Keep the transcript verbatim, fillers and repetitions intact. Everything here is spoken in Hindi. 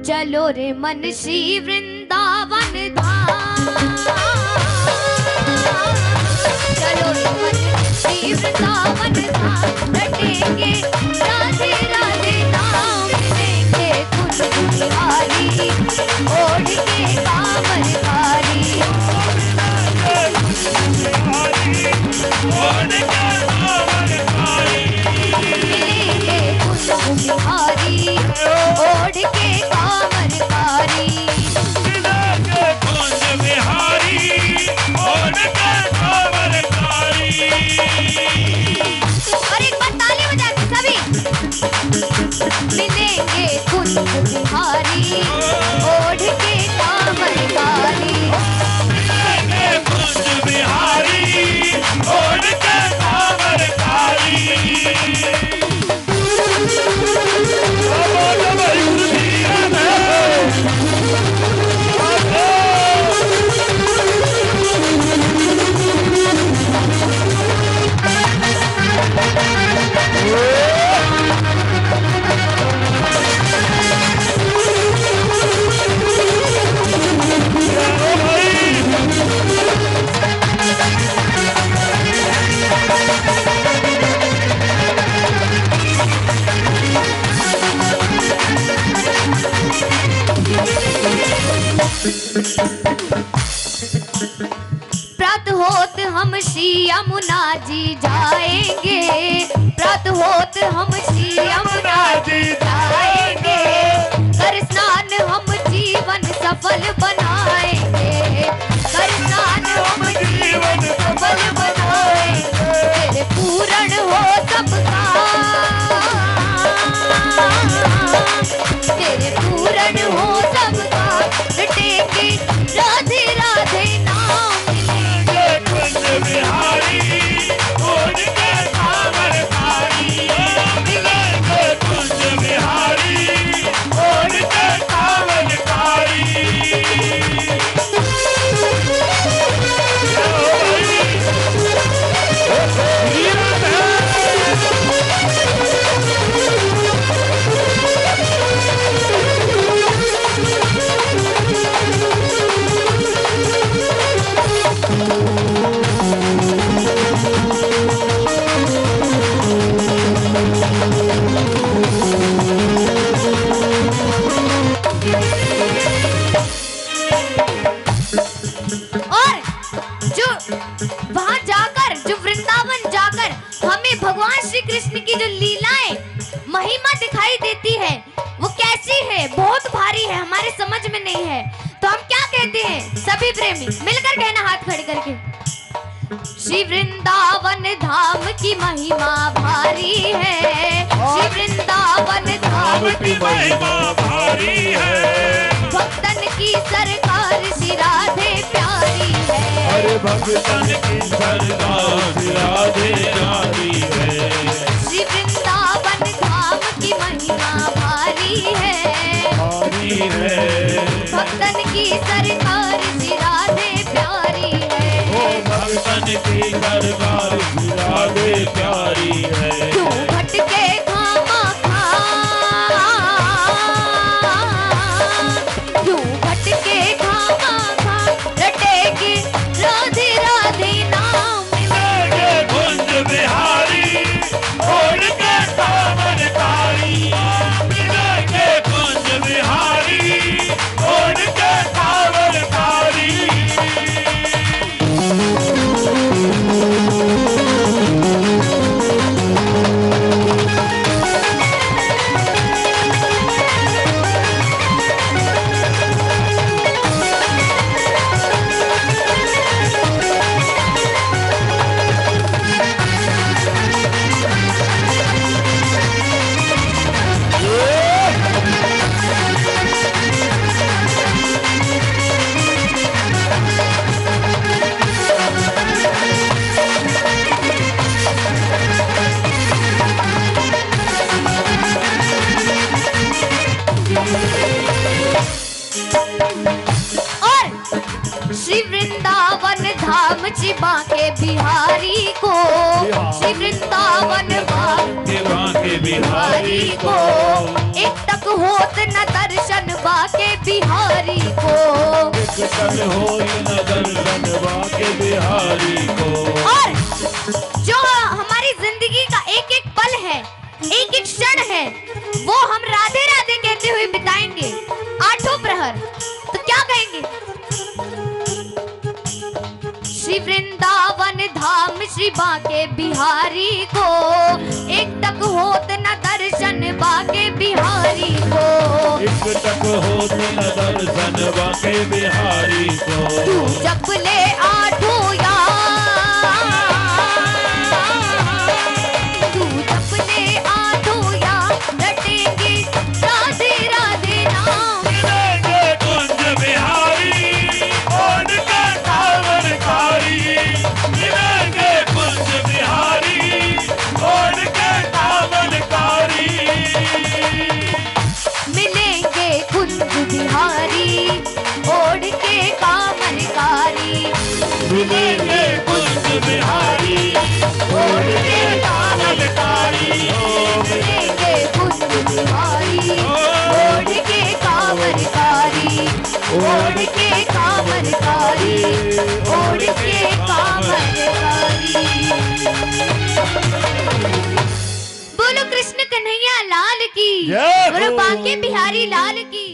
चलो रे मन श्री वृंदावन धाम, चलो रे मन श्री वृंदावन धाम, रटेंगे राधे राधे नाम, मिलेंगे कुछ बिहारी ओढ़ के कांवर धारी, मिलेंगे कुछ बिहारी ओढ़ के कांवरकारी, मिलेंगे कुंज बिहारी ओढ़ के कांवरकारी। और एक बार ताली बजा के सभी, मिलेंगे कुंज बिहारी ओढ़ के कांवरकारी, मिलेंगे कुंज बिहारी ओढ़ के कांवरकारी। प्रात होत हम श्री यमुना जी जाएंगे, प्रात होत हम श्री यमुना जी जाएंगे, कर स्नान हम जीवन सफल बनाएंगे, कर स्नान हम जीवन सफल बनाएंगे, तेरे पूर्ण हो सबका, तेरे पूर्ण हो सबका, रटेंगे राधे राधे नाम, मिलेंगे कुंज बिहारी ओढ़ के कांवरकारी, मिलेंगे कुंज बिहारी ओढ़ के कांवरकारी। और जो वहां जाकर, जो वृंदावन जाकर हमें भगवान श्री कृष्ण की जो लीलाएं महिमा दिखाई देती है वो कैसी है, बहुत भारी है, हमारे समझ में नहीं है, तो हम क्या कहते हैं सभी प्रेमी मिलकर कहना हाथ खड़े करके, श्री वृंदावन धाम की महिमा भारी है, श्री वृंदावन धाम की महिमा भारी है, भक्तन की सरकार श्री राधे प्यारी है, अरे भक्तन की सरकार राधे प्यारी है, श्री वृंदावन धाम की महिमा भारी है, भारी है, भक्तन की सरकार श्री राधे प्यारी है, ओ भक्तन की सरकार राधे प्यारी है, क्यों भटके खामा खा, क्यों भटके खामा खा, रटेगी राधे राधे नाम, मिलेंगे कुंज बिहारी ओढ़ के कांवरकारी, मिलेंगे कुंज बिहारी ओढ़ के कांवरकारी। धाम चिबा के बिहारी को, श्री वृंदावन के बिहारी को एक तक होत न दर्शन बा एक टक होई न दर्शन बाके बिहारी को। और जो हमारी जिंदगी का एक एक पल है, एक एक क्षण है, वो हम राधे राधे कहते हुए बिताएंगे आठों प्रहर। तो क्या कहेंगे? श्री वृंदावन धाम श्री बाके बिहारी को, एक तक होत न दर्शन बाके बिहारी को। एक टक होत न दर्शन बाके बिहारी को। तू जप ले आठों यार, तू जप ले आठों यार, रटेंगे राधे राधे नाम। मिलेंगे कुंज बिहारी ओढ़ के कांवरकारी। मिलेंगे कुंज बिहारी ओढ़ के कांवरकारी। मिलेंगे कुंज बिहारी ओढ़ के कामरकारी। मिलेंगे कुंज बिहारी ओढ़ के कांवरकारी। मिलेंगे कुंज बिहारी ओढ़ के कामरकारी। ओढ़ के कामरकारी, ओढ़ के कामरकारी। बोलो कृष्ण कन्हैया लाल की, जय हो। बोलो बांके बिहारी लाल की।